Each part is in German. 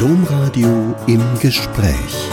Domradio im Gespräch.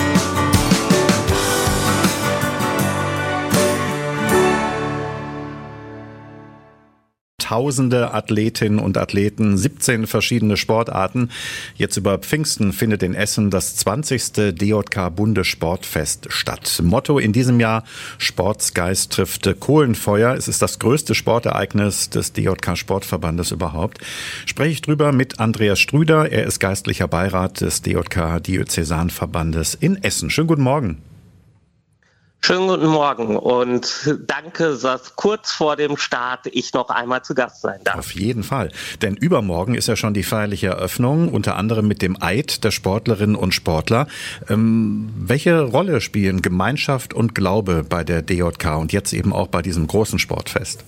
Tausende Athletinnen und Athleten, 17 verschiedene Sportarten. Jetzt über Pfingsten findet in Essen das 20. DJK-Bundessportfest statt. Motto in diesem Jahr: Sportsgeist trifft Kohlenfeuer. Es ist das größte Sportereignis des DJK-Sportverbandes überhaupt. Spreche ich drüber mit Andreas Strüder. Er ist geistlicher Beirat des DJK-Diözesanverbandes in Essen. Schönen guten Morgen. Schönen guten Morgen und danke, dass kurz vor dem Start ich noch einmal zu Gast sein darf. Auf jeden Fall, denn übermorgen ist ja schon die feierliche Eröffnung, unter anderem mit dem Eid der Sportlerinnen und Sportler. Welche Rolle spielen Gemeinschaft und Glaube bei der DJK und jetzt eben auch bei diesem großen Sportfest?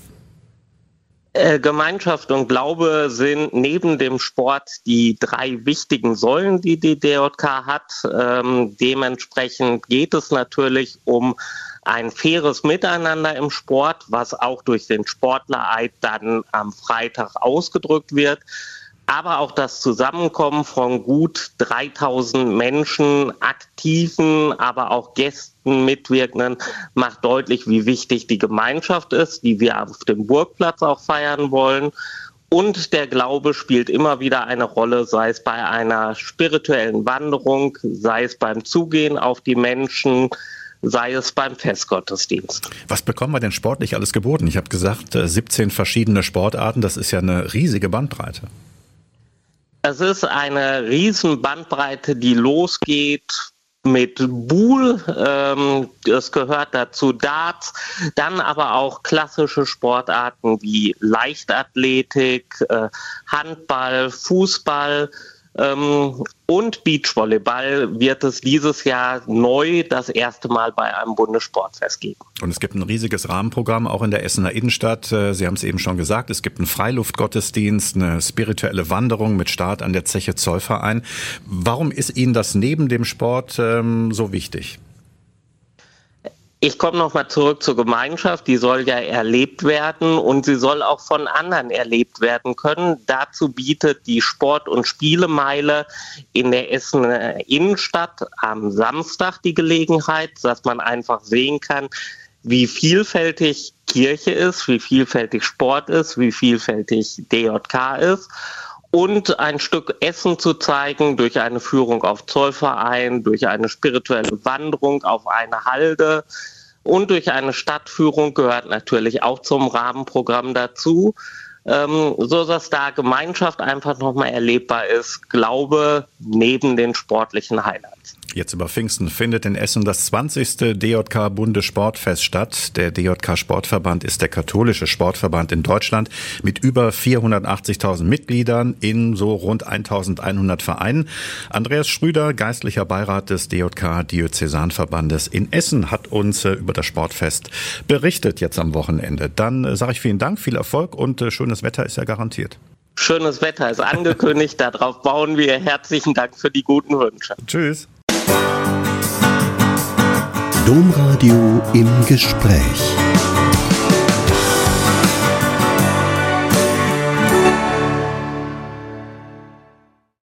Gemeinschaft und Glaube sind neben dem Sport die drei wichtigen Säulen, die die DJK hat. Dementsprechend geht es natürlich um ein faires Miteinander im Sport, was auch durch den Sportlereid dann am Freitag ausgedrückt wird. Aber auch das Zusammenkommen von gut 3000 Menschen, Aktiven, aber auch Gästen, Mitwirkenden, macht deutlich, wie wichtig die Gemeinschaft ist, die wir auf dem Burgplatz auch feiern wollen. Und der Glaube spielt immer wieder eine Rolle, sei es bei einer spirituellen Wanderung, sei es beim Zugehen auf die Menschen, sei es beim Festgottesdienst. Was bekommen wir denn sportlich alles geboten? Ich habe gesagt, 17 verschiedene Sportarten, das ist ja eine riesige Bandbreite. Es ist eine riesen Bandbreite, die losgeht mit Buhl, es gehört dazu Darts, dann aber auch klassische Sportarten wie Leichtathletik, Handball, Fußball und Beachvolleyball wird es dieses Jahr neu das erste Mal bei einem Bundessportfest geben. Und es gibt ein riesiges Rahmenprogramm, auch in der Essener Innenstadt. Sie haben es eben schon gesagt, es gibt einen Freiluftgottesdienst, eine spirituelle Wanderung mit Start an der Zeche Zollverein. Warum ist Ihnen das neben dem Sport so wichtig? Ich komme nochmal zurück zur Gemeinschaft, die soll ja erlebt werden und sie soll auch von anderen erlebt werden können. Dazu bietet die Sport- und Spielemeile in der Essener Innenstadt am Samstag die Gelegenheit, dass man einfach sehen kann, wie vielfältig Kirche ist, wie vielfältig Sport ist, wie vielfältig DJK ist. Und ein Stück Essen zu zeigen durch eine Führung auf Zollverein, durch eine spirituelle Wanderung auf eine Halde und durch eine Stadtführung gehört natürlich auch zum Rahmenprogramm dazu, so dass da Gemeinschaft einfach nochmal erlebbar ist, Glaube neben den sportlichen Highlights. Jetzt über Pfingsten findet in Essen das 20. DJK-Bundessportfest statt. Der DJK-Sportverband ist der katholische Sportverband in Deutschland mit über 480.000 Mitgliedern in so rund 1.100 Vereinen. Andreas Strüder, geistlicher Beirat des DJK-Diözesanverbandes in Essen, hat uns über das Sportfest berichtet jetzt am Wochenende. Dann sage ich vielen Dank, viel Erfolg und schönes Wetter ist ja garantiert. Schönes Wetter ist angekündigt, darauf bauen wir. Herzlichen Dank für die guten Wünsche. Tschüss. Domradio im Gespräch.